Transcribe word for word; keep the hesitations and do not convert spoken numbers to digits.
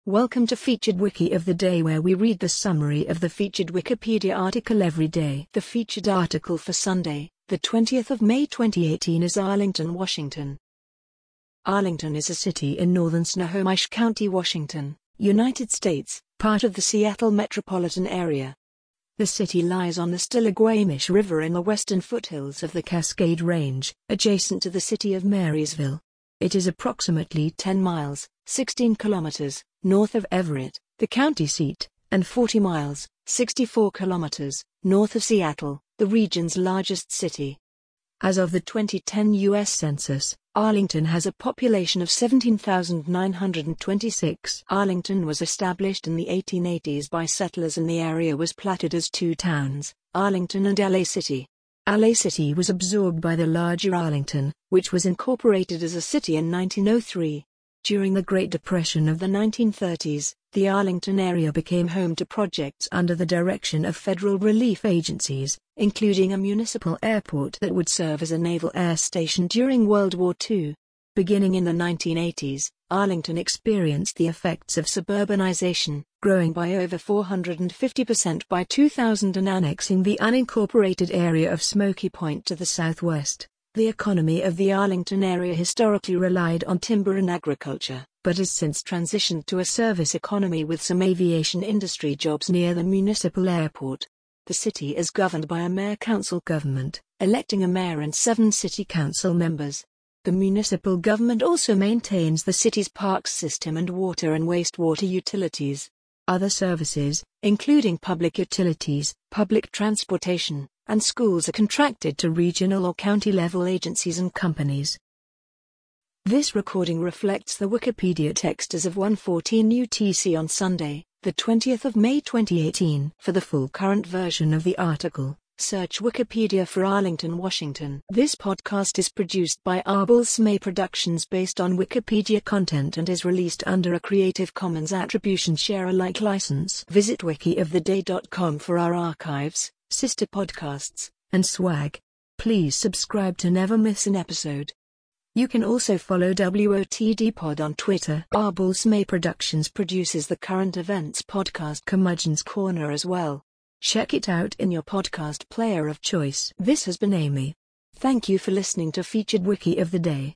Welcome to Featured Wiki of the Day, where we read the summary of the featured Wikipedia article every day. The featured article for Sunday, the twentieth of May twenty eighteen is Arlington, Washington. Arlington is a city in northern Snohomish County, Washington, United States, part of the Seattle metropolitan area. The city lies on the Stillaguamish River in the western foothills of the Cascade Range, adjacent to the city of Marysville. It is approximately ten miles, sixteen kilometers, north of Everett, the county seat, and forty miles, sixty-four kilometers, north of Seattle, the region's largest city. As of the twenty ten U S Census, Arlington has a population of seventeen thousand nine hundred twenty-six. Arlington was established in the eighteen eighties by settlers, and the area was platted as two towns, Arlington and L A City. L A City was absorbed by the larger Arlington, which was incorporated as a city in nineteen oh three. During the Great Depression of the nineteen thirties, the Arlington area became home to projects under the direction of federal relief agencies, including a municipal airport that would serve as a naval air station during World War Two. Beginning in the nineteen eighties, Arlington experienced the effects of suburbanization, growing by over four hundred fifty percent by two thousand and annexing the unincorporated area of Smoky Point to the southwest. The economy of the Arlington area historically relied on timber and agriculture, but has since transitioned to a service economy with some aviation industry jobs near the municipal airport. The city is governed by a mayor-council government, electing a mayor and seven city council members. The municipal government also maintains the city's parks system and water and wastewater utilities. Other services, including public utilities, public transportation, and schools, are contracted to regional or county-level agencies and companies. This recording reflects the Wikipedia text as of one fourteen U T C on Sunday, the twentieth of May twenty eighteen. For the full current version of the article, search Wikipedia for Arlington, Washington. This podcast is produced by Arbol-Smay Productions based on Wikipedia content and is released under a Creative Commons Attribution Share Alike license. Visit wiki of the day dot com for our archives, sister podcasts, and swag. Please subscribe to never miss an episode. You can also follow W O T D Pod on Twitter. Arbol-Smay Productions produces the current events podcast Curmudgeon's Corner as well. Check it out in your podcast player of choice. This has been Amy. Thank you for listening to Featured Wiki of the Day.